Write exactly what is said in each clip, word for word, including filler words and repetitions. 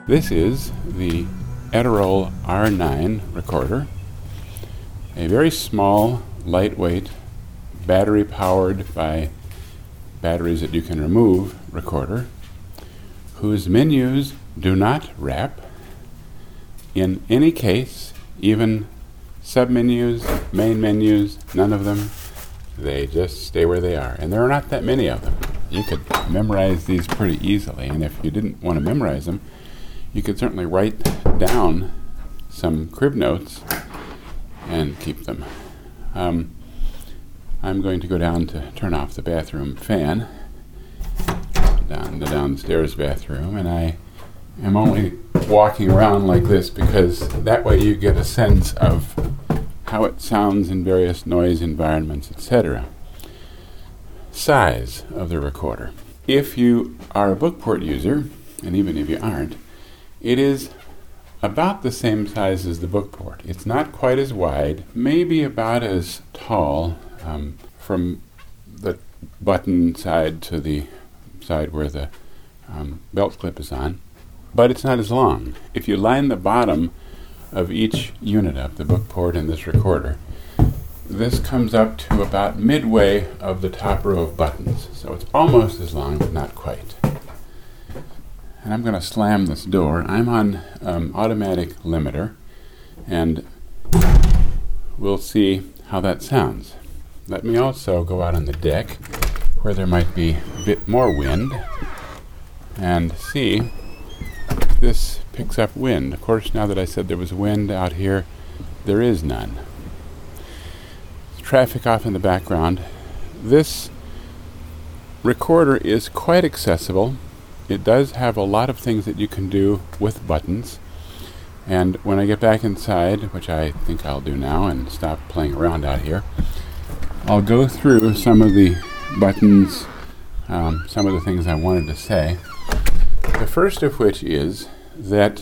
This is the Edirol R nine recorder, a very small, lightweight, battery-powered by batteries that you can remove recorder, whose menus do not wrap. In any case, even submenus, main menus, none of them, they just stay where they are. And there are not that many of them. You could memorize these pretty easily, and if you didn't want to memorize them, you could certainly write down some crib notes and keep them. Um, I'm going to go down to turn off the bathroom fan, down the downstairs bathroom, and I am only walking around like this because that way you get a sense of how it sounds in various noise environments, et cetera. Size of the recorder. If you are a Bookport user, and even if you aren't, it is about the same size as the Bookport. It's not quite as wide, maybe about as tall um, from the button side to the side where the um, belt clip is on, but it's not as long. If you line the bottom of each unit up, the Bookport and this recorder, this comes up to about midway of the top row of buttons. So it's almost as long, but not quite. And I'm going to slam this door. I'm on um, automatic limiter, and we'll see how that sounds. Let me also go out on the deck where there might be a bit more wind and see if this picks up wind. Of course, now that I said there was wind out here, there is none. Traffic off in the background. This recorder is quite accessible. It does have a lot of things that you can do with buttons. And when I get back inside, which I think I'll do now and stop playing around out here, I'll go through some of the buttons, um, some of the things I wanted to say. The first of which is that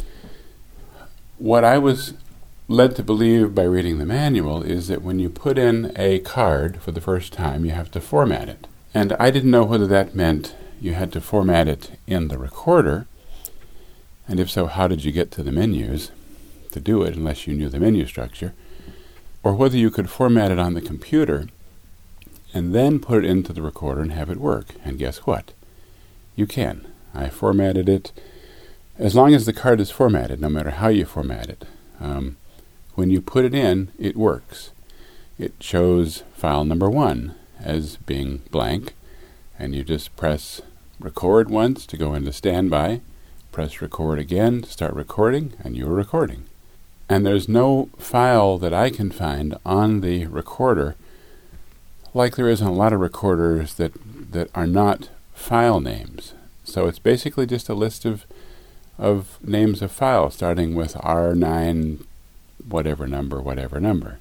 what I was led to believe by reading the manual is that when you put in a card for the first time, you have to format it. And I didn't know whether that meant you had to format it in the recorder, and if so, how did you get to the menus to do it unless you knew the menu structure, or whether you could format it on the computer and then put it into the recorder and have it work. And guess what? You can. I formatted it as long as the card is formatted, no matter how you format it. Um, when you put it in, it works. It shows file number one as being blank, and you just press record once to go into standby, press record again to start recording, and you're recording. And there's no file that I can find on the recorder, like there is on a lot of recorders that, that are not file names. So it's basically just a list of of names of files starting with R nine whatever number, whatever number.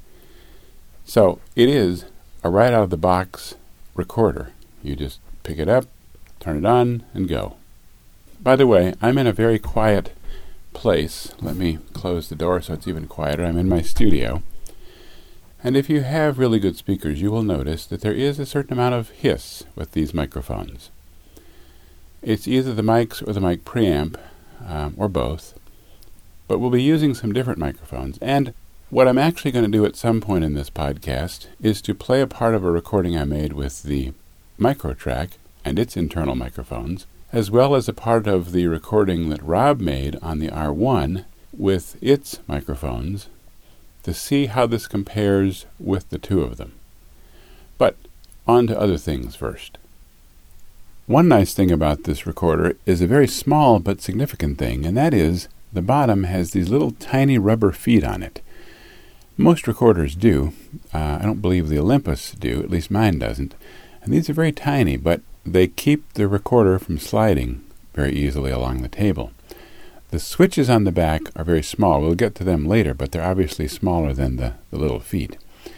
So it is a right out of the box recorder. You just pick it up, turn it on, and go. By the way, I'm in a very quiet place. Let me close the door so it's even quieter. I'm in my studio. And if you have really good speakers, you will notice that there is a certain amount of hiss with these microphones. It's either the mics or the mic preamp, um, or both. But we'll be using some different microphones. And what I'm actually going to do at some point in this podcast is to play a part of a recording I made with the Microtrack and its internal microphones, as well as a part of the recording that Rob made on the R one with its microphones, to see how this compares with the two of them. But on to other things first. One nice thing about this recorder is a very small but significant thing, and that is the bottom has these little tiny rubber feet on it. Most recorders do. Uh, I don't believe the Olympus do, at least mine doesn't. And these are very tiny, but they keep the recorder from sliding very easily along the table. The switches on the back are very small. We'll get to them later, but they're obviously smaller than the, the little feet.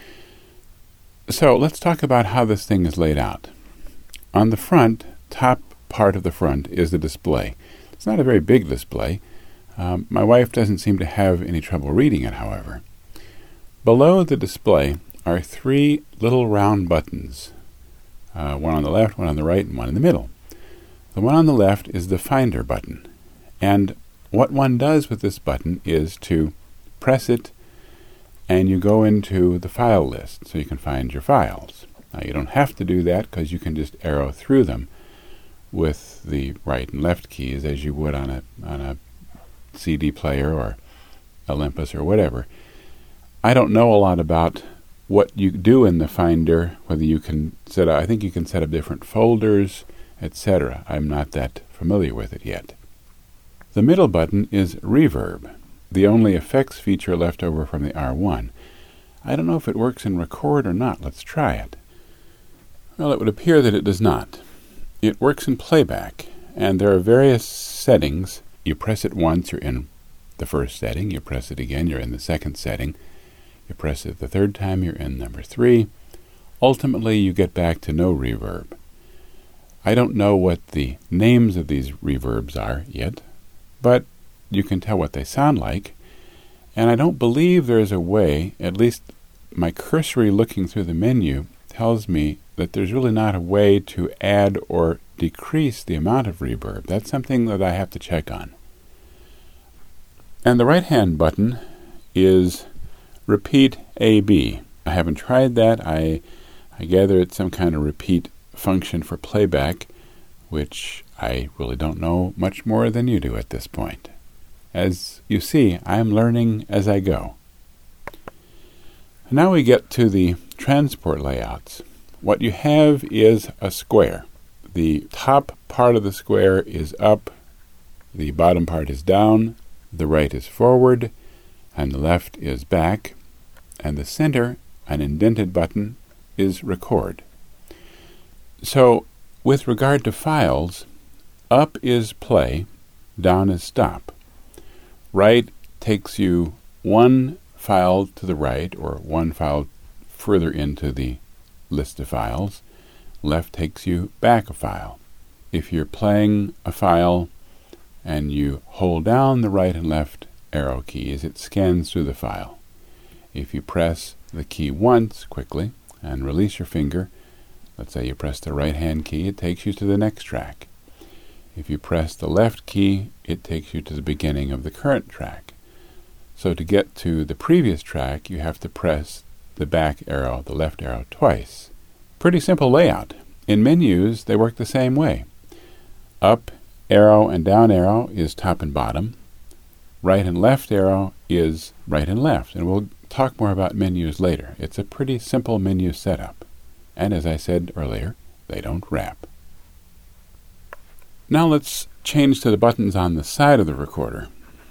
So let's talk about how this thing is laid out. On the front, top part of the front is the display. It's not a very big display. Um, my wife doesn't seem to have any trouble reading it, however. Below the display are three little round buttons, uh, one on the left, one on the right, and one in the middle. The one on the left is the Finder button, and what one does with this button is to press it and you go into the file list so you can find your files. Now you don't have to do that because you can just arrow through them with the right and left keys as you would on a on a C D player or Olympus or whatever. I don't know a lot about what you do in the Finder, whether you can set up, I think you can set up different folders, et cetera. I'm not that familiar with it yet. The middle button is Reverb, the only effects feature left over from the R one. I don't know if it works in Record or not. Let's try it. Well, it would appear that it does not. It works in Playback, and there are various settings. You press it once, you're in the first setting. You press it again, you're in the second setting. You press it the third time, you're in number three. Ultimately, you get back to no reverb. I don't know what the names of these reverbs are yet, but you can tell what they sound like. And I don't believe there is a way, at least my cursory looking through the menu tells me that there's really not a way to add or decrease the amount of reverb. That's something that I have to check on. And the right-hand button is Repeat A B. I haven't tried that. I, I gather it's some kind of repeat function for playback, which I really don't know much more than you do at this point. As you see, I'm learning as I go. Now we get to the transport layouts. What you have is a square. The top part of the square is up, the bottom part is down, the right is forward, and the left is back, and the center, an indented button, is Record. So, with regard to files, up is play, down is stop. Right takes you one file to the right, or one file further into the list of files. Left takes you back a file. If you're playing a file and you hold down the right and left arrow keys, it scans through the file. If you press the key once quickly and release your finger, let's say you press the right hand key, it takes you to the next track. If you press the left key, it takes you to the beginning of the current track. So to get to the previous track, you have to press the back arrow, the left arrow, twice. Pretty simple layout. In menus, they work the same way. Up arrow and down arrow is top and bottom. Right and left arrow is right and left. And we'll talk more about menus later. It's a pretty simple menu setup. And as I said earlier, they don't wrap. Now let's change to the buttons on the side of the recorder.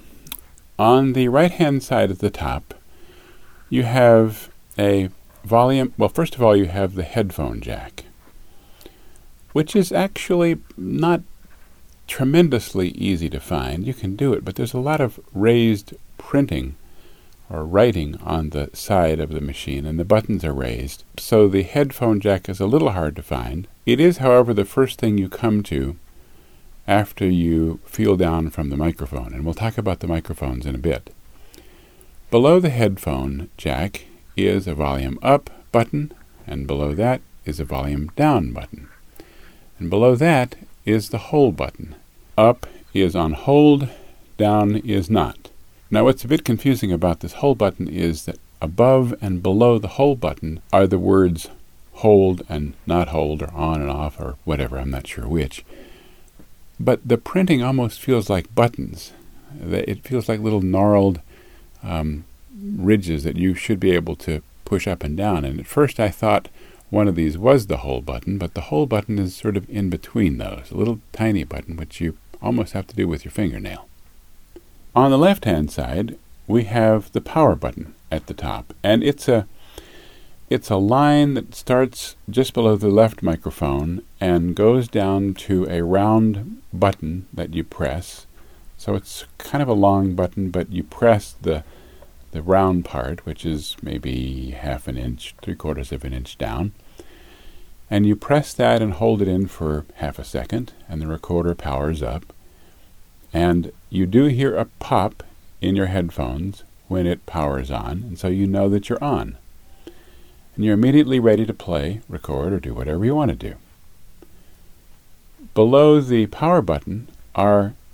On the right-hand side at the top, you have a volume. Well, first of all, you have the headphone jack, which is actually not tremendously easy to find. You can do it, but there's a lot of raised printing or writing on the side of the machine, and the buttons are raised. So the headphone jack is a little hard to find. It is, however, the first thing you come to after you feel down from the microphone, and we'll talk about the microphones in a bit. Below the headphone jack is a volume up button, and below that is a volume down button. And below that is the hold button. Up is on hold, down is not. Now what's a bit confusing about this hold button is that above and below the hold button are the words hold and not hold, or on and off, or whatever, I'm not sure which. But the printing almost feels like buttons. It feels like little gnarled um, ridges that you should be able to push up and down. And at first I thought one of these was the hold button, but the hold button is sort of in between those, a little tiny button which you almost have to do with your fingernail. On the left-hand side, we have the power button at the top, and it's a It's a line that starts just below the left microphone and goes down to a round button that you press. So it's kind of a long button, but you press the the round part, which is maybe half an inch, three quarters of an inch down. And you press that and hold it in for half a second, and the recorder powers up. And you do hear a pop in your headphones when it powers on, and so you know that you're on. And you're immediately ready to play, record, or do whatever you want to do. Below the power button are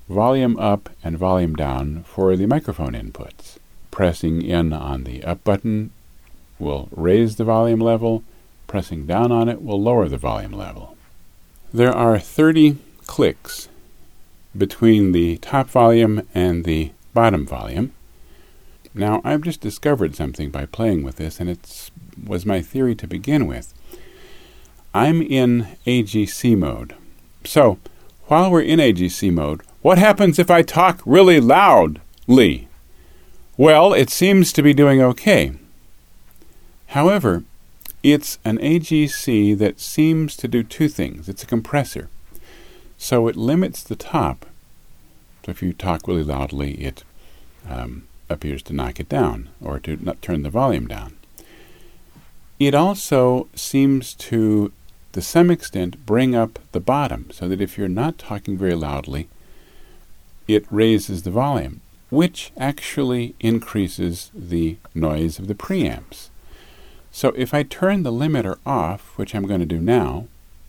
volume up and volume down for the microphone inputs. Pressing in on the up button will raise the volume level. Pressing down on it will lower the volume level. There are thirty clicks between the top volume and the bottom volume. Now, I've just discovered something by playing with this, and it was my theory to begin with. I'm in A G C mode. So, while we're in A G C mode, what happens if I talk really loudly? Well, it seems to be doing okay. However, it's an A G C that seems to do two things. It's a compressor. So it limits the top. So if you talk really loudly, it um, appears to knock it down or to not turn the volume down. It also seems to, to some extent, bring up the bottom so that if you're not talking very loudly, it raises the volume, which actually increases the noise of the preamps. So if I turn the limiter off, which I'm going to do now,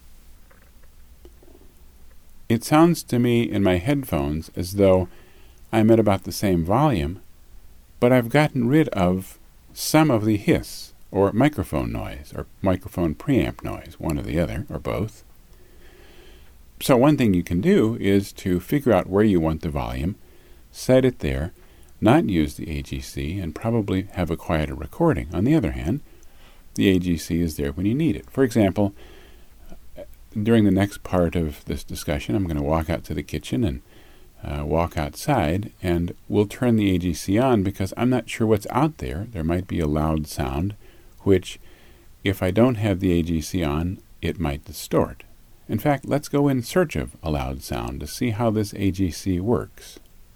it sounds to me in my headphones as though I'm at about the same volume, but I've gotten rid of some of the hiss, or microphone noise, or microphone preamp noise, one or the other, or both. So one thing you can do is to figure out where you want the volume, set it there, not use the A G C, and probably have a quieter recording. On the other hand, the A G C is there when you need it. For example, during the next part of this discussion, I'm going to walk out to the kitchen and uh, walk outside, and we'll turn the A G C on because I'm not sure what's out there. There might be a loud sound, which, if I don't have the A G C on, it might distort. In fact, let's go in search of a loud sound to see how this A G C works.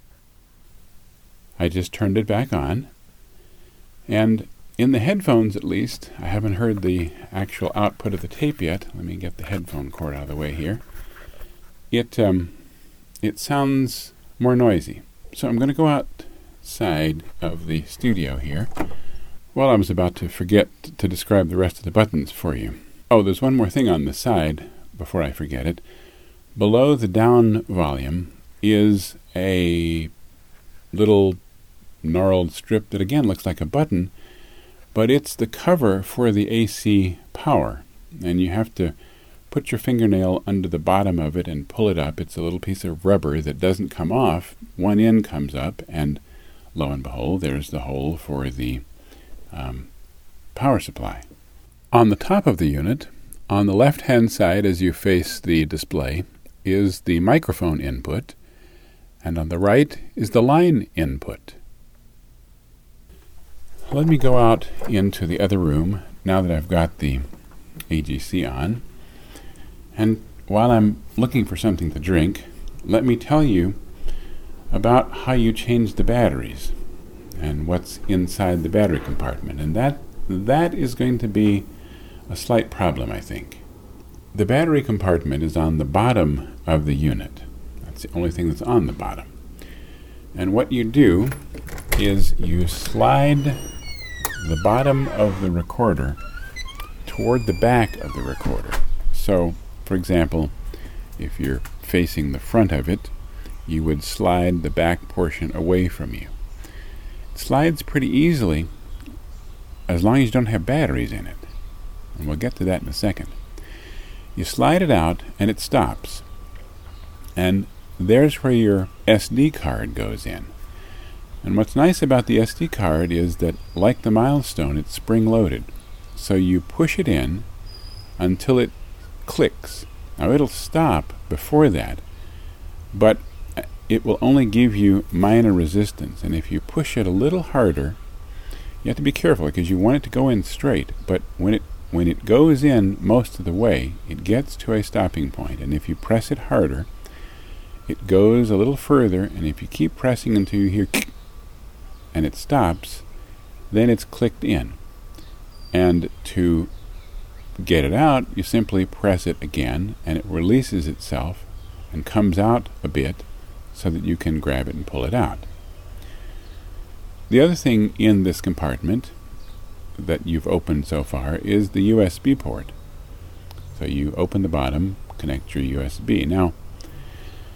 I just turned it back on, and in the headphones, at least, I haven't heard the actual output of the tape yet. Let me get the headphone cord out of the way here. It um, it sounds more noisy. So I'm going to go outside of the studio here. Well, I was about to forget to describe the rest of the buttons for you. Oh, there's one more thing on the side before I forget it. Below the down volume is a little gnarled strip that again looks like a button, but it's the cover for the A C power, and you have to put your fingernail under the bottom of it and pull it up. It's a little piece of rubber that doesn't come off. One end comes up, and lo and behold, there's the hole for the um, power supply. On the top of the unit, on the left-hand side as you face the display, is the microphone input, and on the right is the line input. Let me go out into the other room now that I've got the A G C on. And while I'm looking for something to drink, let me tell you about how you change the batteries and what's inside the battery compartment. And that that is going to be a slight problem, I think. The battery compartment is on the bottom of the unit. That's the only thing that's on the bottom. And what you do is you slide the bottom of the recorder toward the back of the recorder. So, for example, if you're facing the front of it, you would slide the back portion away from you. It slides pretty easily as long as you don't have batteries in it. And we'll get to that in a second. You slide it out and it stops. And there's where your S D card goes in. And what's nice about the S D card is that, like the Milestone, it's spring-loaded. So you push it in until it clicks. Now it'll stop before that, but it will only give you minor resistance. And if you push it a little harder, you have to be careful because you want it to go in straight. But when it when it goes in most of the way, it gets to a stopping point. And if you press it harder, it goes a little further. And if you keep pressing until you hear and it stops, then it's clicked in. And to get it out, you simply press it again, and it releases itself and comes out a bit so that you can grab it and pull it out. The other thing in this compartment that you've opened so far is the U S B port. So you open the bottom, connect your U S B. Now,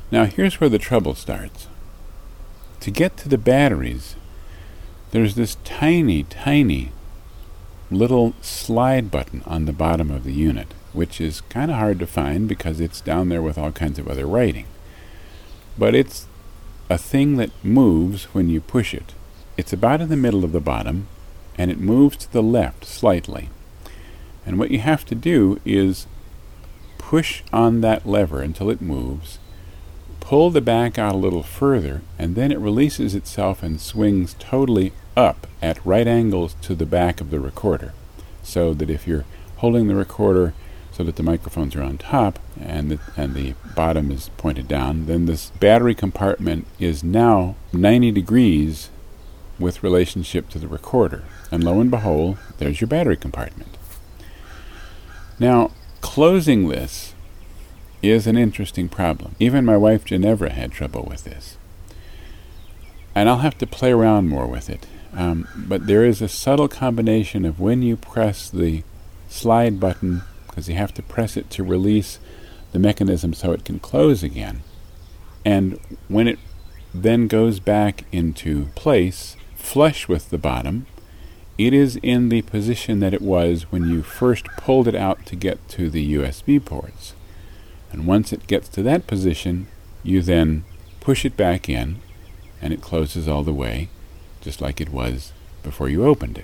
Now here's where the trouble starts. To get to the batteries, there's this tiny, tiny little slide button on the bottom of the unit, which is kind of hard to find because it's down there with all kinds of other writing. But it's a thing that moves when you push it. It's about in the middle of the bottom, and it moves to the left slightly. And what you have to do is push on that lever until it moves, pull the back out a little further, and then it releases itself and swings totally up at right angles to the back of the recorder, so that if you're holding the recorder so that the microphones are on top and the, and the bottom is pointed down, then this battery compartment is now ninety degrees with relationship to the recorder. And lo and behold, there's your battery compartment. Now, closing this is an interesting problem. Even my wife Ginevra had trouble with this. And I'll have to play around more with it. Um, but there is a subtle combination of when you press the slide button, because you have to press it to release the mechanism so it can close again, and when it then goes back into place, flush with the bottom, it is in the position that it was when you first pulled it out to get to the U S B ports. And once it gets to that position, you then push it back in, and it closes all the way, just like it was before you opened it.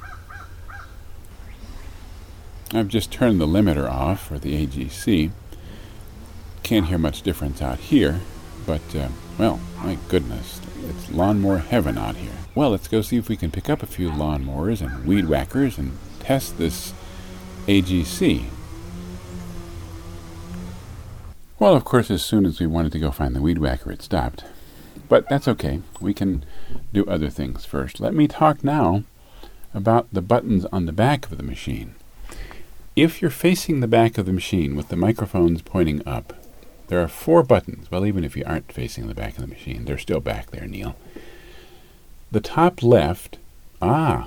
I've just turned the limiter off for the A G C. Can't hear much difference out here, but, uh, well, my goodness, it's lawnmower heaven out here. Well, let's go see if we can pick up a few lawnmowers and weed whackers and test this A G C. Well, of course, as soon as we wanted to go find the weed whacker, it stopped. But that's okay. We can do other things first. Let me talk now about the buttons on the back of the machine. If you're facing the back of the machine with the microphones pointing up, there are four buttons. Well, even if you aren't facing the back of the machine, they're still back there, Neil. The top left, ah,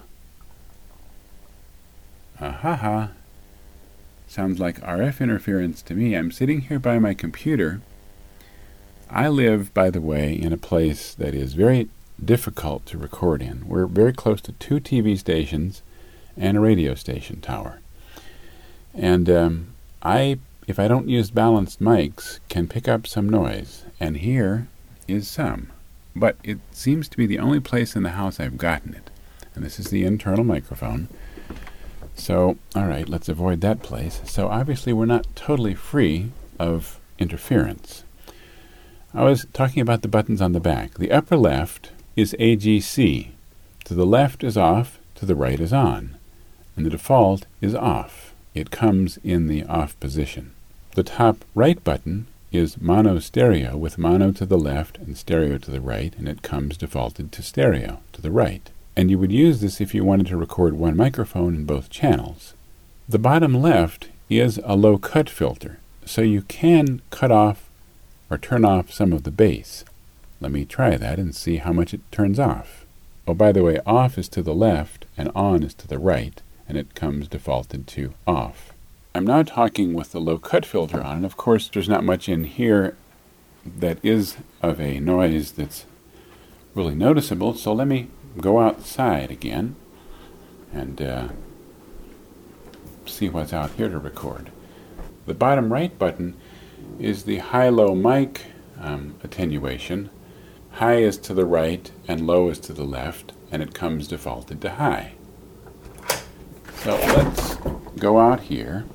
ah-ha-ha, sounds like R F interference to me. I'm sitting here by my computer. I live, by the way, in a place that is very difficult to record in. We're very close to two T V stations and a radio station tower. And um, I, if I don't use balanced mics, can pick up some noise. And here is some. But it seems to be the only place in the house I've gotten it. And this is the internal microphone. So, all right, let's avoid that place. So obviously we're not totally free of interference. I was talking about the buttons on the back. The upper left is A G C. To the left is off, to the right is on. And the default is off. It comes in the off position. The top right button is mono stereo, with mono to the left and stereo to the right, and it comes defaulted to stereo to the right. And you would use this if you wanted to record one microphone in both channels. The bottom left is a low cut filter, so you can cut off or turn off some of the bass. Let me try that and see how much it turns off. Oh, by the way, off is to the left and on is to the right, and it comes defaulted to off. I'm now talking with the low cut filter on, and of course there's not much in here that is of a noise that's really noticeable, so let me go outside again and uh, see what's out here to record. The bottom right button is the high-low mic um, attenuation. High is to the right and low is to the left, and it comes defaulted to high. So let's go out here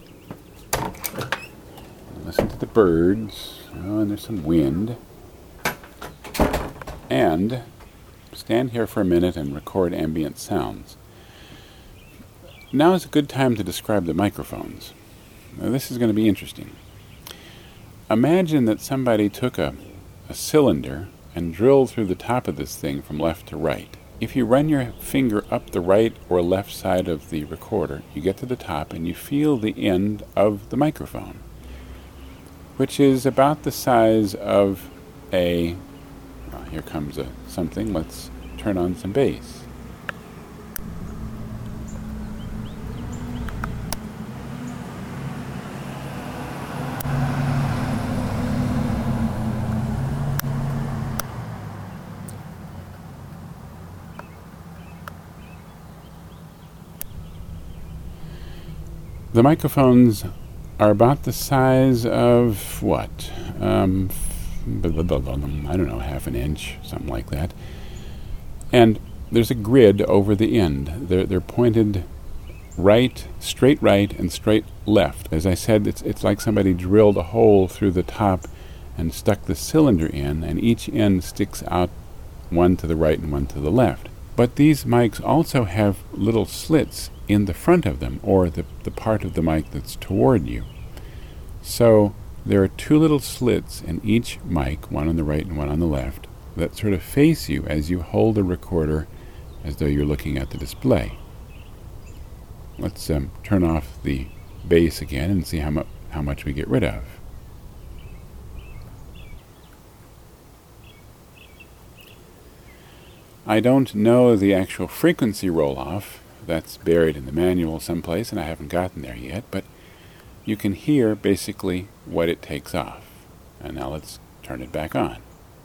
and listen to the birds. Oh, and there's some wind. And stand here for a minute and record ambient sounds. Now is a good time to describe the microphones. Now, this is going to be interesting. Imagine that somebody took a, a cylinder and drilled through the top of this thing from left to right. If you run your finger up the right or left side of the recorder, you get to the top and you feel the end of the microphone, which is about the size of a... Well, here comes a something. Let's turn on some bass. The microphones are about the size of what? Um, I don't know, half an inch, something like that. And there's a grid over the end. They're, they're pointed right, straight right, and straight left. As I said, it's it's like somebody drilled a hole through the top and stuck the cylinder in, and each end sticks out, one to the right and one to the left. But these mics also have little slits in the front of them, or the, the part of the mic that's toward you. So there are two little slits in each mic, one on the right and one on the left, that sort of face you as you hold the recorder as though you're looking at the display. Let's um, turn off the bass again and see how, mu- how much we get rid of. I don't know the actual frequency roll-off. That's buried in the manual someplace, and I haven't gotten there yet, but you can hear basically what it takes off. And now let's turn it back on.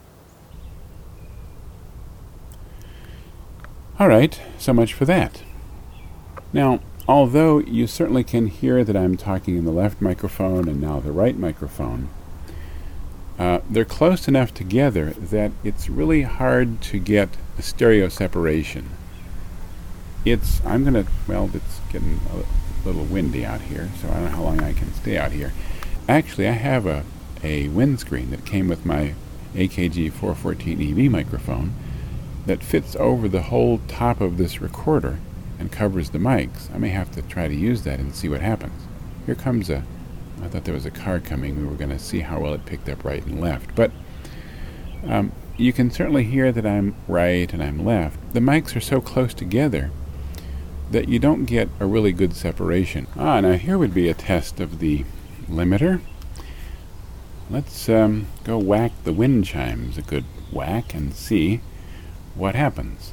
All right, so much for that. Now, although you certainly can hear that I'm talking in the left microphone and now the right microphone, uh, they're close enough together that it's really hard to get a stereo separation. It's, I'm going to, well, it's getting a little windy out here, so I don't know how long I can stay out here. Actually, I have a, a windscreen that came with my A K G four fourteen E V microphone that fits over the whole top of this recorder and covers the mics. I may have to try to use that and see what happens. Here comes a, I thought there was a car coming. We were going to see how well it picked up right and left. But um, you can certainly hear that I'm right and I'm left. The mics are so close together that you don't get a really good separation. Ah, now here would be a test of the limiter. Let's um, go whack the wind chimes a good whack and see what happens.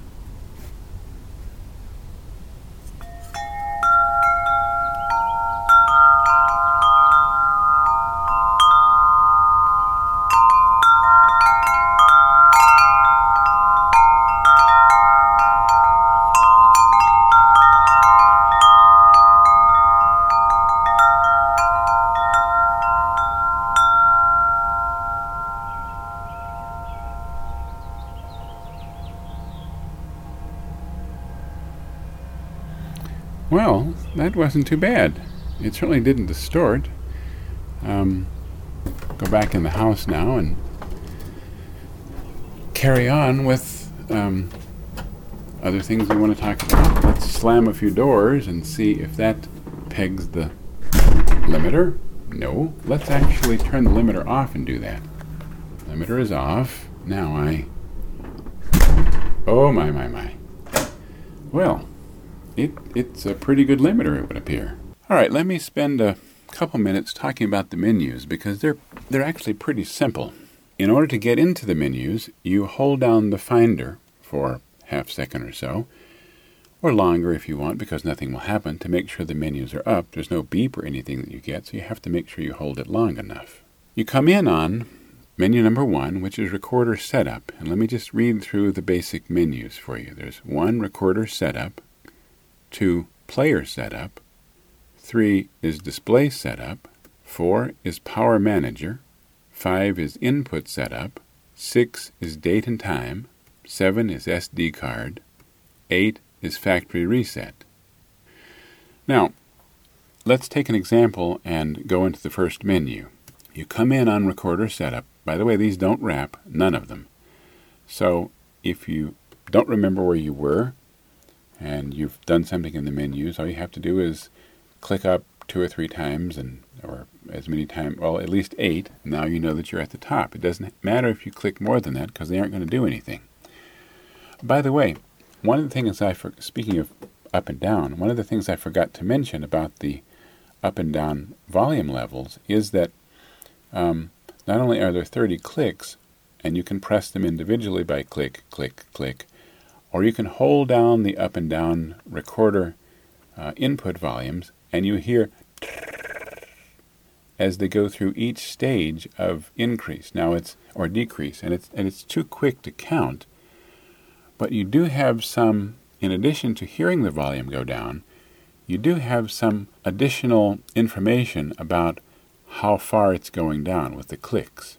Well, that wasn't too bad. It certainly didn't distort. Um, go back in the house now and carry on with um, other things we want to talk about. Let's slam a few doors and see if that pegs the limiter. No, let's actually turn the limiter off and do that. Limiter is off. Now I... Oh my, my, my. Well, It, it's a pretty good limiter, it would appear. All right, let me spend a couple minutes talking about the menus because they're they're actually pretty simple. In order to get into the menus, you hold down the finder for half a second or so, or longer if you want, because nothing will happen, to make sure the menus are up. There's no beep or anything that you get, so you have to make sure you hold it long enough. You come in on menu number one, which is recorder setup, and let me just read through the basic menus for you. There's one, recorder setup. Two, player setup. Three is display setup. Four is power manager. Five is input setup. Six is date and time. Seven is S D card. Eight is factory reset. Now, let's take an example and go into the first menu. You come in on recorder setup. By the way, these don't wrap, none of them. So if you don't remember where you were, and you've done something in the menus, all you have to do is click up two or three times, and or as many times, well, at least eight. Now you know that you're at the top. It doesn't matter if you click more than that because they aren't going to do anything. By the way, one of the things I, for, speaking of up and down, one of the things I forgot to mention about the up and down volume levels is that um, not only are there thirty clicks, and you can press them individually by click, click, click, or you can hold down the up and down recorder uh, input volumes, and you hear as they go through each stage of increase. Now it's or decrease, and it's and it's too quick to count. But you do have some, in addition to hearing the volume go down, you do have some additional information about how far it's going down with the clicks.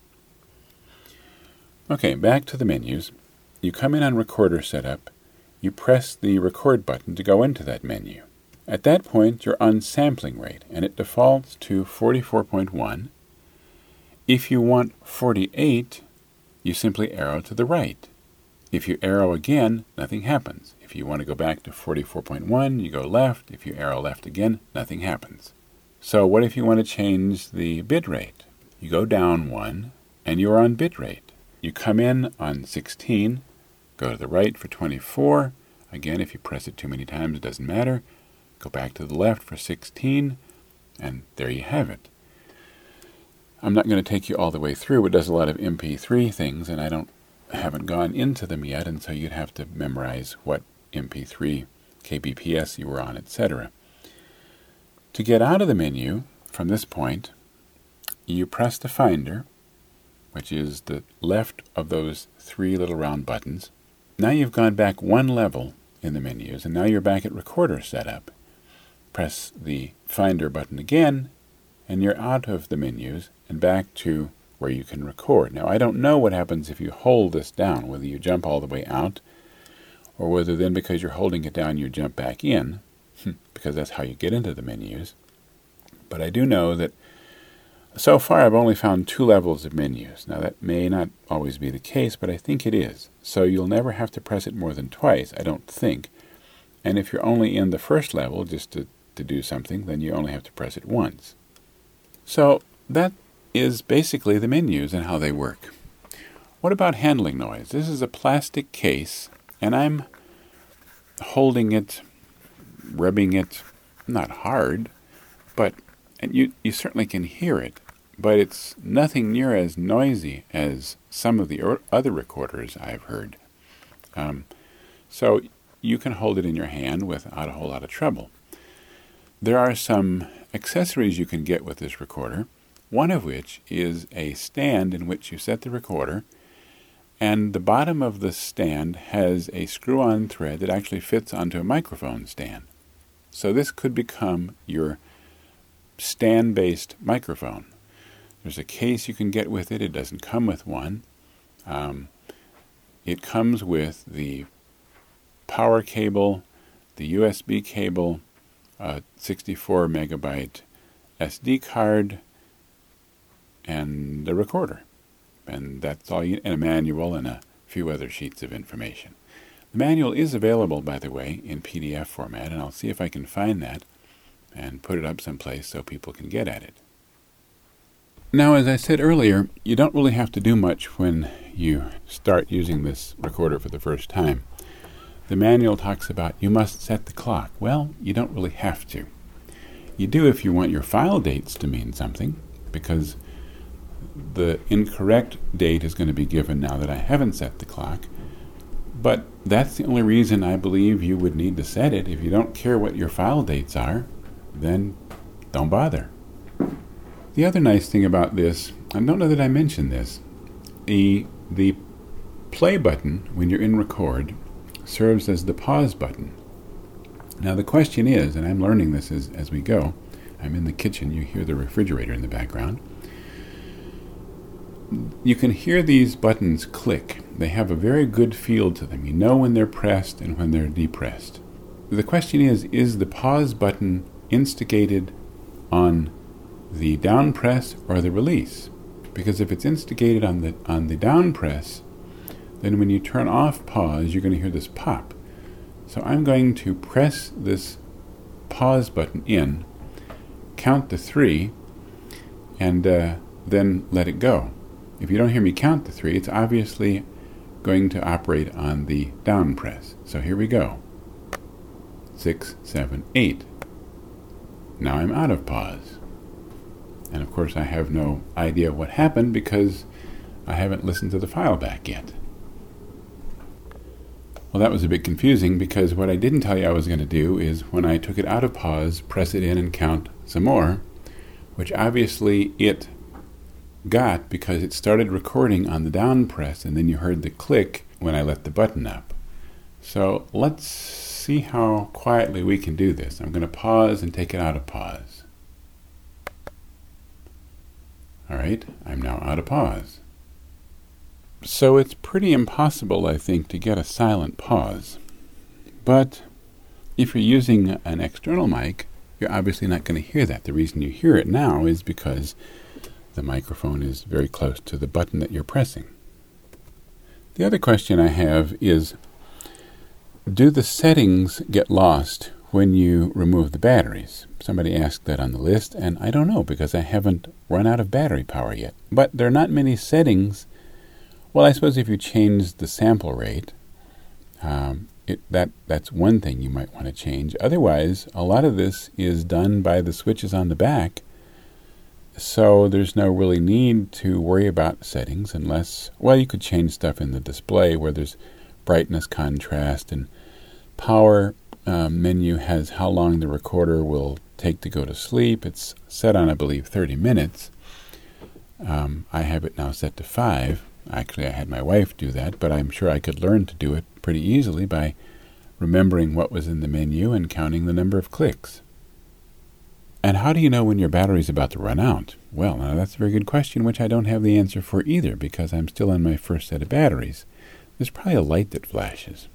Okay, back to the menus. You come in on Recorder Setup. You press the record button to go into that menu. At that point, you're on sampling rate, and it defaults to forty-four point one. If you want forty-eight, you simply arrow to the right. If you arrow again, nothing happens. If you want to go back to forty-four point one, you go left. If you arrow left again, nothing happens. So what if you want to change the bit rate? You go down one, and you're on bit rate. You come in on sixteen, go to the right for twenty-four. Again, if you press it too many times, it doesn't matter. Go back to the left for sixteen, and there you have it. I'm not going to take you all the way through. It does a lot of M P three things, and I don't haven't gone into them yet, and so you'd have to memorize what M P three, K B P S you were on, et cetera. To get out of the menu from this point, you press the Finder, which is the left of those three little round buttons. Now you've gone back one level in the menus, and now you're back at Recorder Setup. Press the Finder button again, and you're out of the menus and back to where you can record. Now, I don't know what happens if you hold this down, whether you jump all the way out, or whether then because you're holding it down you jump back in, because that's how you get into the menus. But I do know that so far I've only found two levels of menus. Now, that may not always be the case, but I think it is. So you'll never have to press it more than twice, I don't think. And if you're only in the first level, just to, to do something, then you only have to press it once. So that is basically the menus and how they work. What about handling noise? This is a plastic case, and I'm holding it, rubbing it, not hard, but and you, you certainly can hear it, but it's nothing near as noisy as some of the or other recorders I've heard. Um, so you can hold it in your hand without a whole lot of trouble. There are some accessories you can get with this recorder, one of which is a stand in which you set the recorder, and the bottom of the stand has a screw-on thread that actually fits onto a microphone stand. So this could become your stand-based microphone. There's a case you can get with it. It doesn't come with one. Um, it comes with the power cable, the U S B cable, a sixty-four megabyte S D card, and the recorder. And that's all you, and a manual and a few other sheets of information. The manual is available, by the way, in P D F format, and I'll see if I can find that and put it up someplace so people can get at it. Now, as I said earlier, you don't really have to do much when you start using this recorder for the first time. The manual talks about you must set the clock. Well, you don't really have to. You do if you want your file dates to mean something, because the incorrect date is going to be given now that I haven't set the clock. But that's the only reason I believe you would need to set it. If you don't care what your file dates are, then don't bother. The other nice thing about this, I don't know that I mentioned this, the, the play button when you're in record serves as the pause button. Now the question is, and I'm learning this as, as we go, I'm in the kitchen, you hear the refrigerator in the background. You can hear these buttons click. They have a very good feel to them. You know when they're pressed and when they're depressed. The question is, is the pause button instigated on the down press or the release? Because if it's instigated on the on the down press, then when you turn off pause, you're going to hear this pop. So I'm going to press this pause button in, count to three, and uh, then let it go. If you don't hear me count to three, it's obviously going to operate on the down press. So here we go. Six, seven, eight. Now I'm out of pause. And of course I have no idea what happened because I haven't listened to the file back yet. Well, that was a bit confusing because what I didn't tell you I was going to do is when I took it out of pause, press it in and count some more, which obviously it got because it started recording on the down press and then you heard the click when I let the button up. So let's see how quietly we can do this. I'm going to pause and take it out of pause. All right, I'm now out of pause. So it's pretty impossible, I think, to get a silent pause. But if you're using an external mic, you're obviously not going to hear that. The reason you hear it now is because the microphone is very close to the button that you're pressing. The other question I have is, do the settings get lost when you remove the batteries? Somebody asked that on the list, and I don't know because I haven't run out of battery power yet. But there are not many settings. Well, I suppose if you change the sample rate, um, it, that that's one thing you might want to change. Otherwise, a lot of this is done by the switches on the back, so there's no really need to worry about settings unless, well, you could change stuff in the display where there's brightness, contrast, and power. Um, menu has how long the recorder will take to go to sleep. It's set on, I believe, thirty minutes. Um, I have it now set to five. Actually, I had my wife do that, but I'm sure I could learn to do it pretty easily by remembering what was in the menu and counting the number of clicks. And how do you know when your battery's about to run out? Well, now that's a very good question, which I don't have the answer for either, because I'm still on my first set of batteries. There's probably a light that flashes.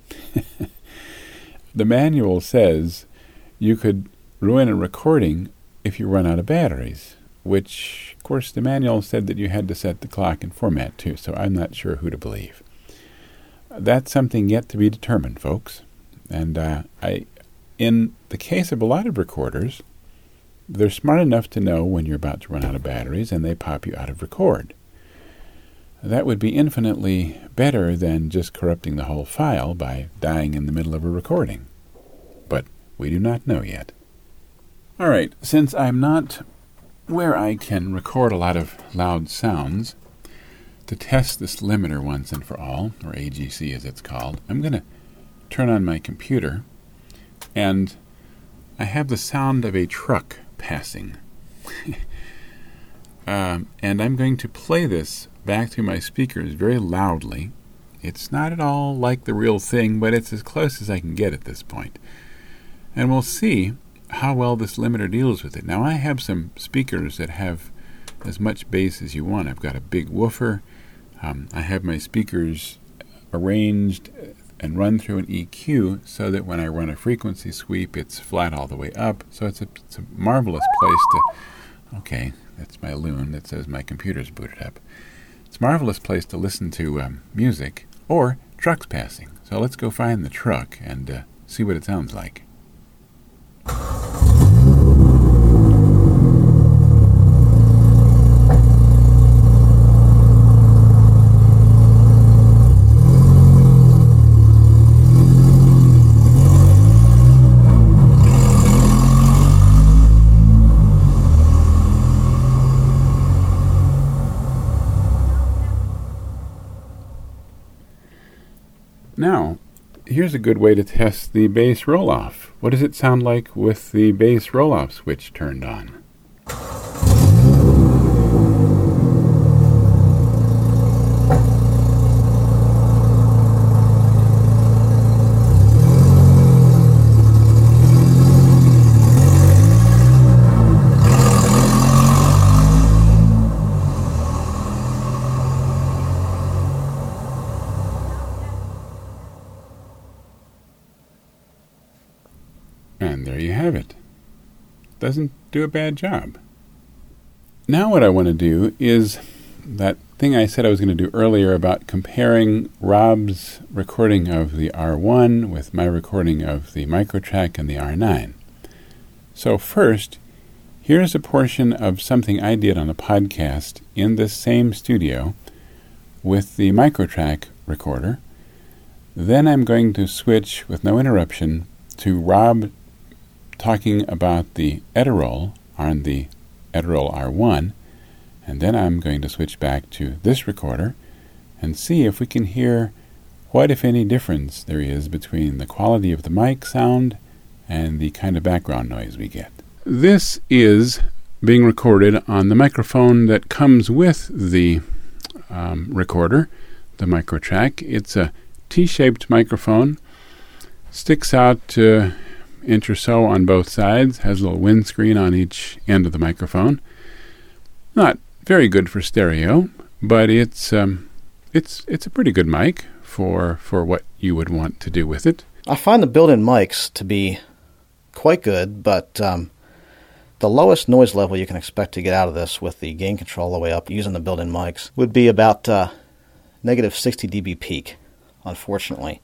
The manual says you could ruin a recording if you run out of batteries, which, of course, the manual said that you had to set the clock and format too, so I'm not sure who to believe. That's something yet to be determined, folks. And uh, I, in the case of a lot of recorders, they're smart enough to know when you're about to run out of batteries, and they pop you out of record. That would be infinitely better than just corrupting the whole file by dying in the middle of a recording. But we do not know yet. All right, since I'm not where I can record a lot of loud sounds, to test this limiter once and for all, or A G C as it's called, I'm going to turn on my computer, and I have the sound of a truck passing. um, and I'm going to play this back through my speakers very loudly. It's not at all like the real thing, but it's as close as I can get at this point. And we'll see how well this limiter deals with it. Now, I have some speakers that have as much bass as you want. I've got a big woofer. Um, I have my speakers arranged and run through an E Q so that when I run a frequency sweep, it's flat all the way up. So it's a, it's a marvelous place to... Okay, that's my loon that says my computer's booted up. It's a marvelous place to listen to um, music or trucks passing. So let's go find the truck and uh, see what it sounds like. Now, here's a good way to test the bass roll-off. What does it sound like with the bass roll-off switch turned on? And there you have it. Doesn't do a bad job. Now what I want to do is that thing I said I was going to do earlier about comparing Rob's recording of the R one with my recording of the Microtrack and the R nine. So first, here's a portion of something I did on a podcast in this same studio with the Microtrack recorder. Then I'm going to switch with no interruption to Rob talking about the Edirol on the Edirol R one, and then I'm going to switch back to this recorder and see if we can hear what, if any, difference there is between the quality of the mic sound and the kind of background noise we get. This is being recorded on the microphone that comes with the um, recorder, the Microtrack. It's a T-shaped microphone. Sticks out to inch or so on both sides, has a little windscreen on each end of the microphone. Not very good for stereo, but it's um, it's it's a pretty good mic for for what you would want to do with it. I find the built-in mics to be quite good, but um, the lowest noise level you can expect to get out of this with the gain control all the way up using the built-in mics would be about uh, negative sixty decibel peak, unfortunately.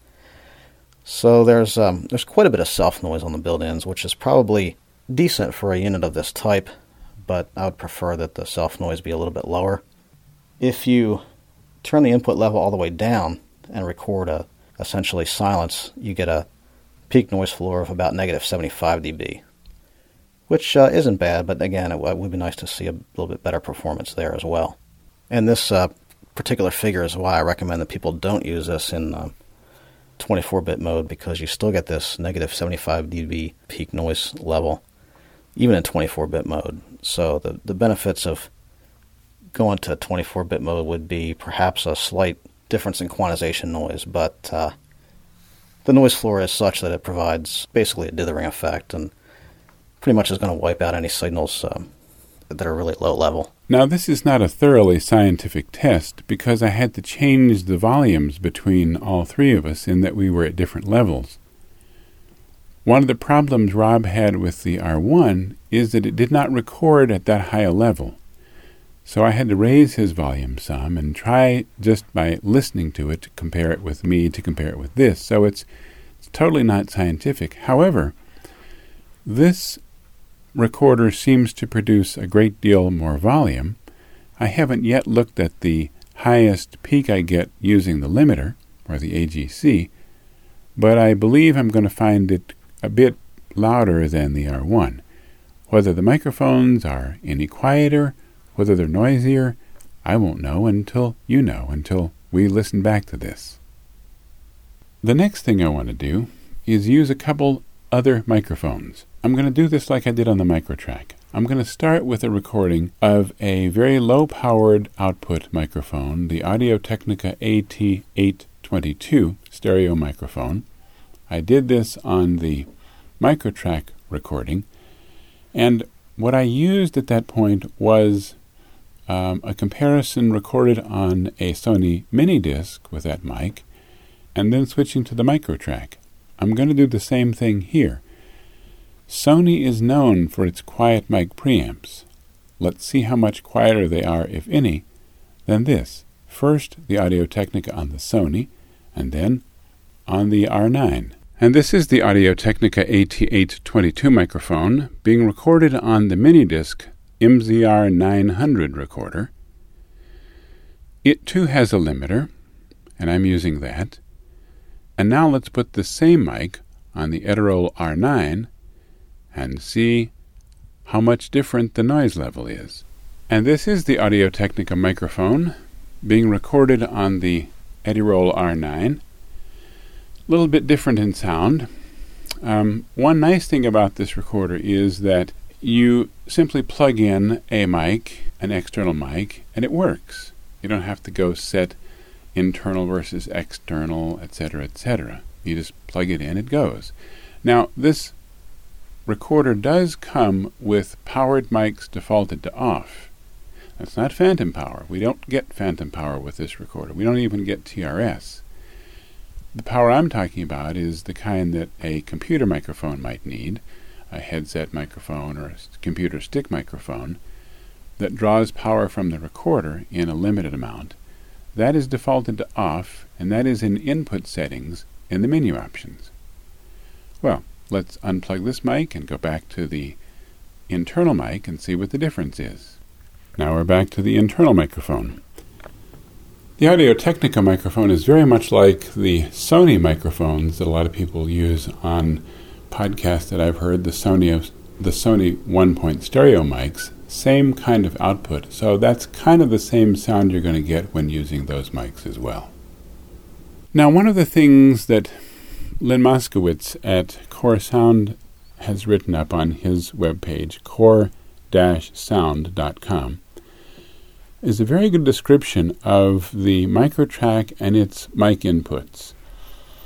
So there's um, there's quite a bit of self-noise on the built-ins, which is probably decent for a unit of this type, but I would prefer that the self-noise be a little bit lower. If you turn the input level all the way down and record a essentially silence, you get a peak noise floor of about negative seventy-five decibel, which uh, isn't bad, but again, it, w- it would be nice to see a little bit better performance there as well. And this uh, particular figure is why I recommend that people don't use this in uh, twenty-four bit mode, because you still get this negative seventy-five decibel peak noise level, even in twenty-four bit mode. So the, the benefits of going to twenty-four bit mode would be perhaps a slight difference in quantization noise, but uh, the noise floor is such that it provides basically a dithering effect and pretty much is going to wipe out any signals um, that are really low level. Now, this is not a thoroughly scientific test because I had to change the volumes between all three of us in that we were at different levels. One of the problems Rob had with the R one is that it did not record at that high a level. So I had to raise his volume some and try just by listening to it to compare it with me, to compare it with this. So it's, it's totally not scientific. However, this recorder seems to produce a great deal more volume. I haven't yet looked at the highest peak I get using the limiter, or the A G C, but I believe I'm going to find it a bit louder than the R one. Whether the microphones are any quieter, whether they're noisier, I won't know until you know, until we listen back to this. The next thing I want to do is use a couple other microphones. I'm going to do this like I did on the Microtrack. I'm going to start with a recording of a very low-powered output microphone, the Audio-Technica A T eight twenty-two stereo microphone. I did this on the Microtrack recording, and what I used at that point was um, a comparison recorded on a Sony mini disc with that mic, and then switching to the Microtrack. I'm going to do the same thing here. Sony is known for its quiet mic preamps. Let's see how much quieter they are, if any, than this. First, the Audio-Technica on the Sony, and then on the R nine. And this is the Audio-Technica A T eight twenty-two microphone being recorded on the mini-disc M Z R nine hundred recorder. It too has a limiter, and I'm using that. And now let's put the same mic on the Edirol R nine and see how much different the noise level is. And this is the Audio-Technica microphone being recorded on the Edirol R nine. A little bit different in sound. Um, one nice thing about this recorder is that you simply plug in a mic, an external mic, and it works. You don't have to go set internal versus external, et cetera, et cetera. You just plug it in, it goes. Now, this recorder does come with powered mics defaulted to off. That's not phantom power. We don't get phantom power with this recorder. We don't even get T R S. The power I'm talking about is the kind that a computer microphone might need, a headset microphone or a computer stick microphone, that draws power from the recorder in a limited amount. That is defaulted to off, and that is in input settings in the menu options. Well, let's unplug this mic and go back to the internal mic and see what the difference is. Now we're back to the internal microphone. The Audio-Technica microphone is very much like the Sony microphones that a lot of people use on podcasts that I've heard, the Sony the Sony one-point stereo mics. Same kind of output, so that's kind of the same sound you're going to get when using those mics as well. Now, one of the things that Lynn Moskowitz at Core Sound has written up on his webpage, core dash sound dot com, is a very good description of the Microtrack and its mic inputs.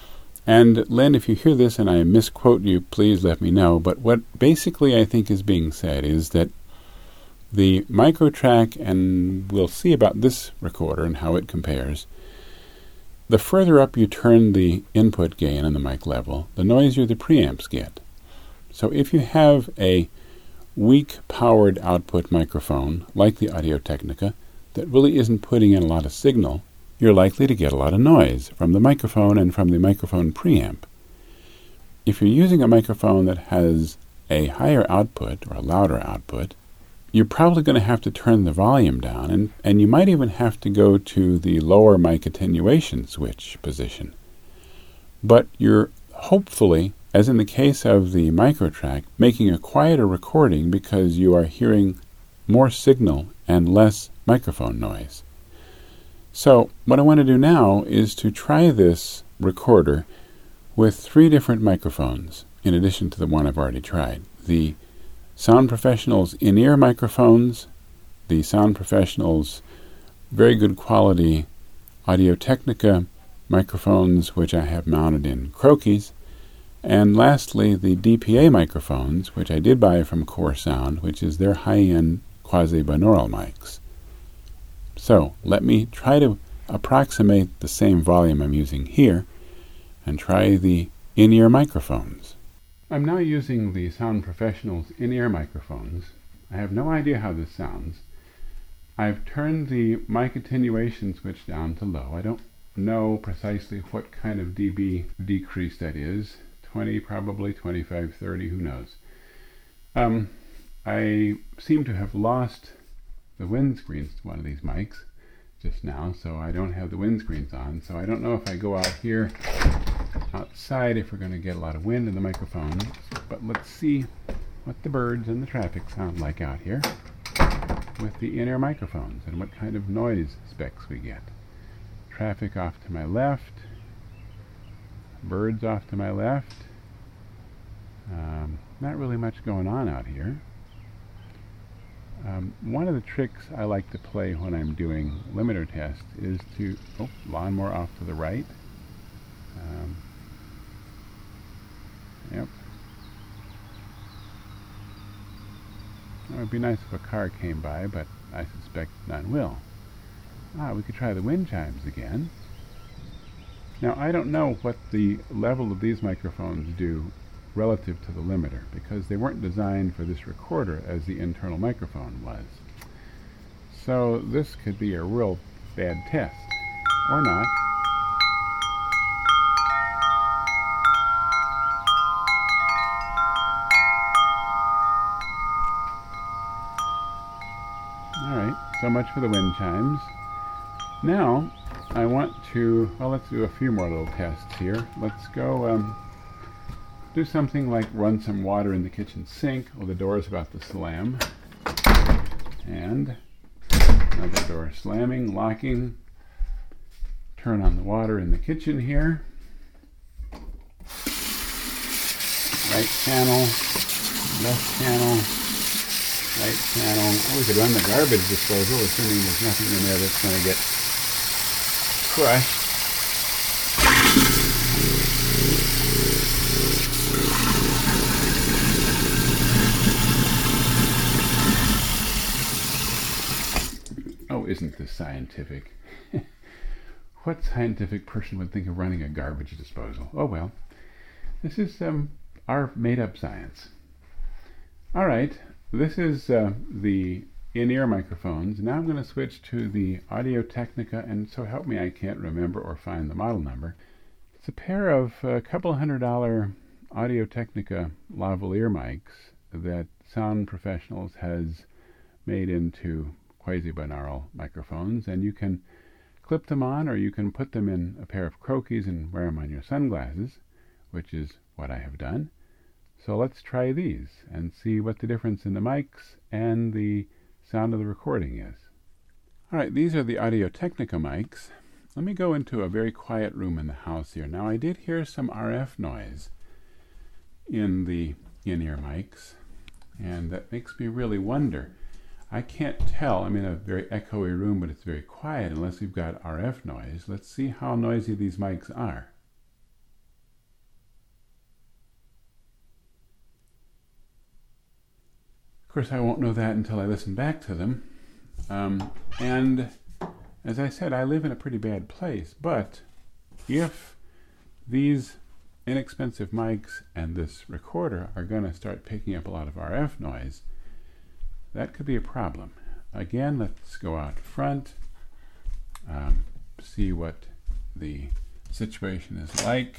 And Len, if you hear this and I misquote you, please let me know. But what basically I think is being said is that the Microtrack, and we'll see about this recorder and how it compares, the further up you turn the input gain on the mic level, the noisier the preamps get. So if you have a weak powered output microphone like the Audio-Technica that really isn't putting in a lot of signal, you're likely to get a lot of noise from the microphone and from the microphone preamp. If you're using a microphone that has a higher output or a louder output, you're probably going to have to turn the volume down, and, and you might even have to go to the lower mic attenuation switch position. But you're hopefully, as in the case of the Microtrack, making a quieter recording because you are hearing more signal and less microphone noise. So what I want to do now is to try this recorder with three different microphones, in addition to the one I've already tried. The Sound Professionals in-ear microphones, the Sound Professionals very good quality Audio-Technica microphones, which I have mounted in Croakies, and lastly the D P A microphones, which I did buy from Core Sound, which is their high-end quasi-binaural mics. So let me try to approximate the same volume I'm using here and try the in-ear microphones. I'm now using the Sound Professionals in-ear microphones. I have no idea how this sounds. I've turned the mic attenuation switch down to low. I don't know precisely what kind of dB decrease that is. twenty probably, twenty-five, thirty, who knows. Um, I seem to have lost the windscreens to one of these mics just now, so I don't have the windscreens on. So I don't know if I go out here outside if we're going to get a lot of wind in the microphone, but let's see what the birds and the traffic sound like out here with the in-ear microphones and what kind of noise specs we get. Traffic off to my left, birds off to my left. Um, not really much going on out here. Um, one of the tricks I like to play when I'm doing limiter tests is to, oh, lawnmower off to the right. Um, yep. It would be nice if a car came by, but I suspect none will. Ah, we could try the wind chimes again. Now, I don't know what the level of these microphones do relative to the limiter, because they weren't designed for this recorder as the internal microphone was. So this could be a real bad test, or not. Alright, so much for the wind chimes. Now, I want to, well, let's do a few more little tests here. Let's go um, do something like run some water in the kitchen sink. Oh, the door is about to slam. And another door slamming, locking. Turn on the water in the kitchen here. Right channel, left channel, right channel. Oh, we could run the garbage disposal, assuming there's nothing in there that's going to get crushed. Oh, isn't this scientific? What scientific person would think of running a garbage disposal? Oh well, this is um, our made-up science. All right, this is uh, the in-ear microphones. Now I'm going to switch to the Audio-Technica, and so help me, I can't remember or find the model number. It's a pair of a uh, couple hundred dollar Audio-Technica lavalier mics that Sound Professionals has made into quasi-binaural microphones, and you can clip them on, or you can put them in a pair of Croakies and wear them on your sunglasses, which is what I have done. So let's try these and see what the difference in the mics and the sound of the recording is. All right, these are the Audio-Technica mics. Let me go into a very quiet room in the house here. Now, I did hear some R F noise in the in-ear mics, and that makes me really wonder. I can't tell. I'm in a very echoey room, but it's very quiet unless we've got R F noise. Let's see how noisy these mics are. Of course, I won't know that until I listen back to them. Um, and as I said, I live in a pretty bad place, but if these inexpensive mics and this recorder are going to start picking up a lot of R F noise, that could be a problem. Again, let's go out front, um, see what the situation is like.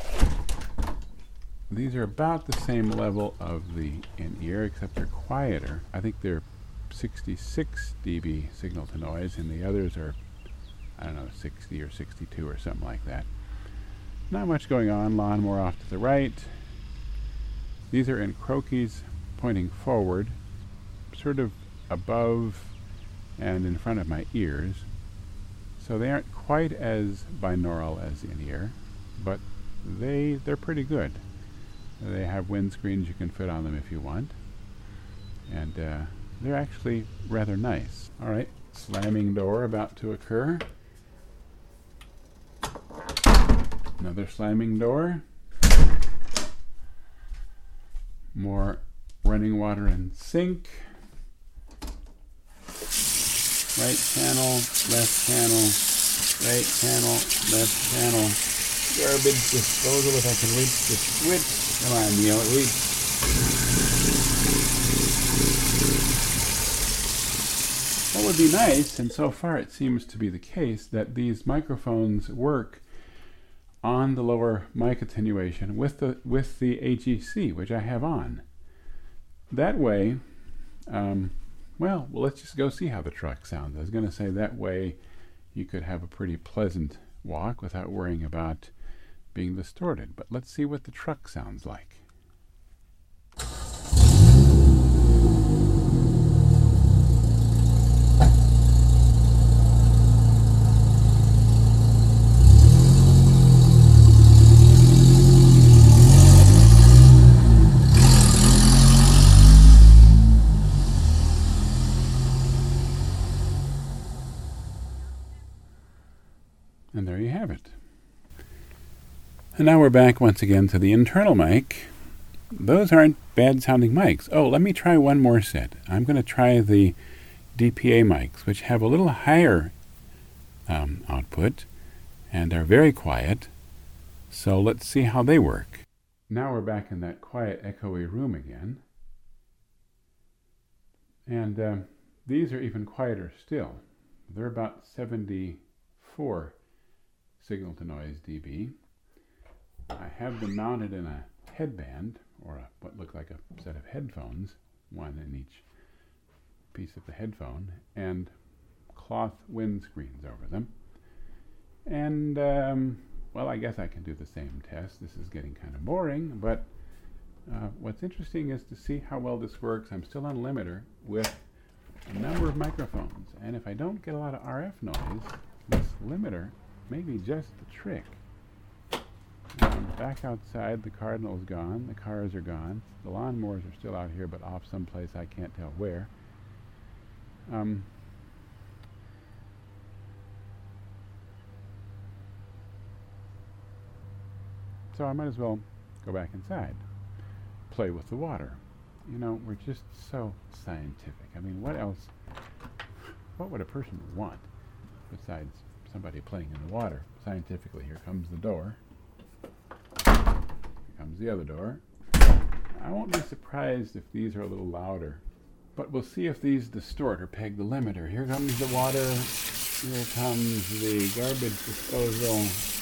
These are about the same level of the in-ear, except they're quieter. I think they're sixty-six D B signal to noise, and the others are, I don't know, sixty or sixty-two or something like that. Not much going on. Lawnmower off to the right. These are in croakies pointing forward, sort of above and in front of my ears. So they aren't quite as binaural as in-ear, but they, they're pretty good. They have windscreens you can fit on them if you want. And uh, they're actually rather nice. All right, slamming door about to occur. Another slamming door. More running water and sink. Right channel, left channel, right channel, left channel. Garbage disposal if I can reach the switch. Come on, Neil, reach. What would be nice, and so far it seems to be the case, that these microphones work on the lower mic attenuation with the with the A G C, which I have on. That way, um, well, well, let's just go see how the truck sounds. I was going to say that way you could have a pretty pleasant walk without worrying about being distorted. But let's see what the truck sounds like. And there you have it. And now we're back once again to the internal mic. Those aren't bad sounding mics. Oh, let me try one more set. I'm going to try the D P A mics, which have a little higher um, output and are very quiet. So let's see how they work. Now we're back in that quiet, echoey room again. And um, these are even quieter still. They're about seventy-four signal to noise dB. I have them mounted in a headband, or a, what looked like a set of headphones, one in each piece of the headphone, and cloth windscreens over them. And, um, well, I guess I can do the same test. This is getting kind of boring, but uh, what's interesting is to see how well this works. I'm still on limiter with a number of microphones, and if I don't get a lot of R F noise, this limiter may be just the trick. Um, back outside, the Cardinal's gone, the cars are gone, the lawnmowers are still out here, but off someplace I can't tell where. Um, so I might as well go back inside, play with the water. You know, we're just so scientific. I mean, what else, what would a person want besides somebody playing in the water? Scientifically, here comes the door. Comes the other door. I won't be surprised if these are a little louder, but we'll see if these distort or peg the limiter. Here comes the water. Here comes the garbage disposal.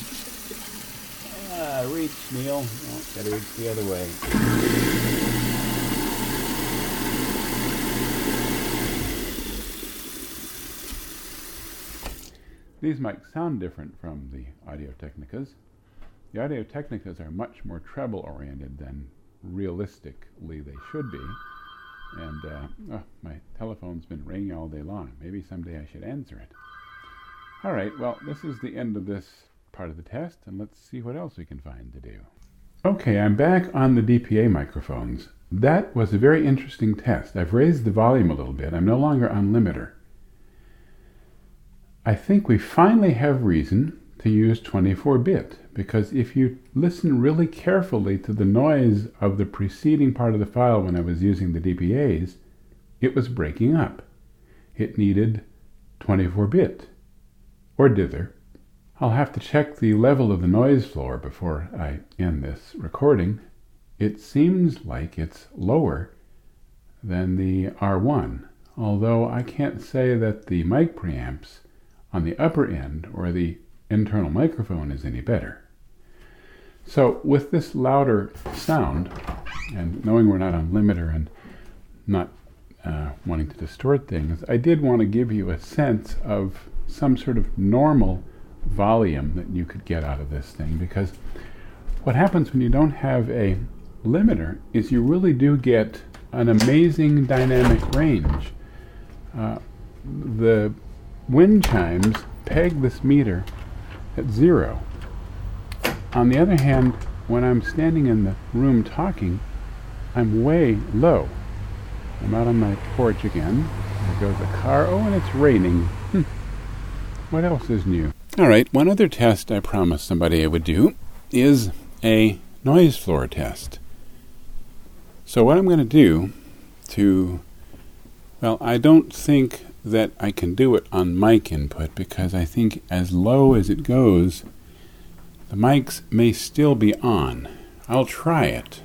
Ah, reach, Neil. Oh, gotta reach the other way. These mics sound different from the Audio-Technicas. The Audio-Technicas are much more treble-oriented than realistically they should be. And uh, oh, my telephone's been ringing all day long. Maybe someday I should answer it. All right, well, this is the end of this part of the test, and let's see what else we can find to do. Okay, I'm back on the D P A microphones. That was a very interesting test. I've raised the volume a little bit. I'm no longer on limiter. I think we finally have reason to use twenty-four bit, because if you listen really carefully to the noise of the preceding part of the file when I was using the D P As, it was breaking up. It needed twenty-four bit, or dither. I'll have to check the level of the noise floor before I end this recording. It seems like it's lower than the R one, although I can't say that the mic preamps on the upper end or the internal microphone is any better. So with this louder sound, and knowing we're not on limiter and not uh, wanting to distort things, I did want to give you a sense of some sort of normal volume that you could get out of this thing, because what happens when you don't have a limiter is you really do get an amazing dynamic range. Uh, the wind chimes peg this meter at zero. On the other hand, when I'm standing in the room talking, I'm way low. I'm out on my porch again. There goes a car. Oh, and it's raining. Hm. What else is new? All right, one other test I promised somebody I would do is a noise floor test. So what I'm going to do to, well, I don't think that I can do it on mic input, because I think as low as it goes, the mics may still be on. I'll try it.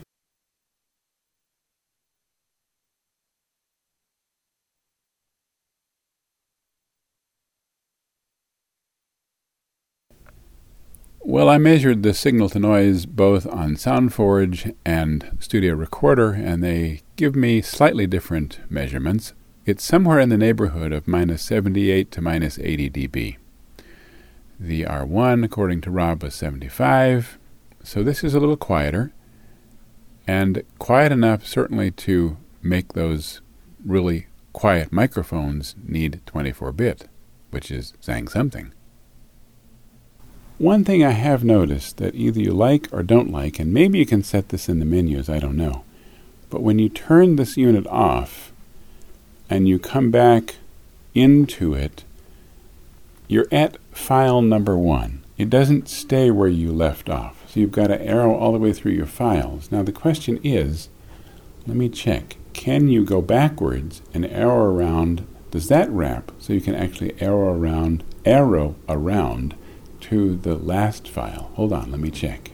Well, I measured the signal to noise both on SoundForge and Studio Recorder, and they give me slightly different measurements. It's somewhere in the neighborhood of minus seventy-eight to minus eighty dB. The R one, according to Rob, was seventy-five, so this is a little quieter, and quiet enough certainly to make those really quiet microphones need twenty-four bit, which is saying something. One thing I have noticed that either you like or don't like, and maybe you can set this in the menus, I don't know, but when you turn this unit off and you come back into it, you're at file number one. It doesn't stay where you left off, so you've got to arrow all the way through your files. Now the question is, let me check, can you go backwards and arrow around? Does that wrap so you can actually arrow around, arrow around to the last file? Hold on, let me check.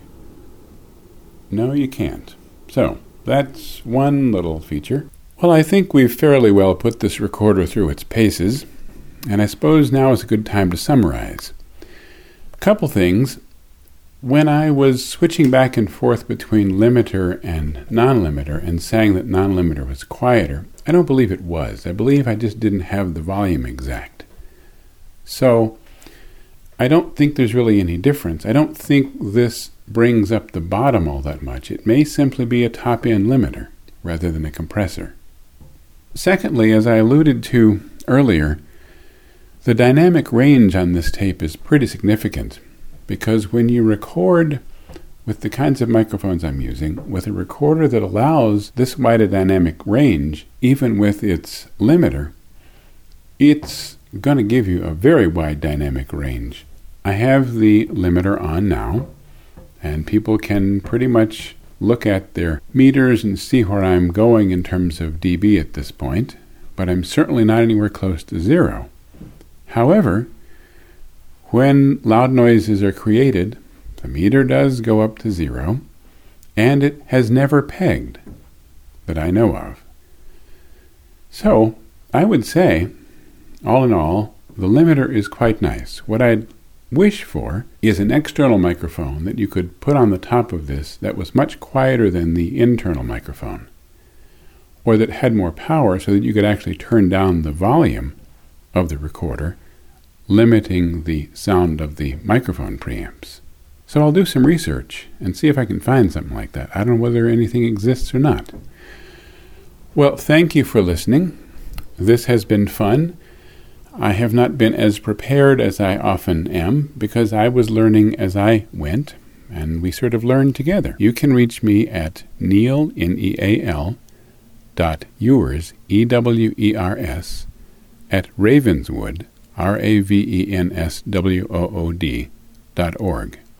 No, you can't. So, that's one little feature. Well, I think we've fairly well put this recorder through its paces, and I suppose now is a good time to summarize. A couple things. When I was switching back and forth between limiter and non-limiter and saying that non-limiter was quieter, I don't believe it was. I believe I just didn't have the volume exact. So, I don't think there's really any difference. I don't think this brings up the bottom all that much. It may simply be a top-end limiter rather than a compressor. Secondly, as I alluded to earlier, the dynamic range on this tape is pretty significant, because when you record with the kinds of microphones I'm using, with a recorder that allows this wide a dynamic range, even with its limiter, it's going to give you a very wide dynamic range. I have the limiter on now, and people can pretty much look at their meters and see where I'm going in terms of dB at this point, but I'm certainly not anywhere close to zero. However, when loud noises are created, the meter does go up to zero, and it has never pegged that I know of. So, I would say, all in all, the limiter is quite nice. What I'd wish for is an external microphone that you could put on the top of this that was much quieter than the internal microphone, or that had more power so that you could actually turn down the volume of the recorder, limiting the sound of the microphone preamps. So I'll do some research and see if I can find something like that. I don't know whether anything exists or not. Well, thank you for listening. This has been fun. I have not been as prepared as I often am, because I was learning as I went, and we sort of learned together. You can reach me at Neal, N E A L, dot Ewers, E W E R S, at Ravenswood, R A V E N S W O O D, dot org.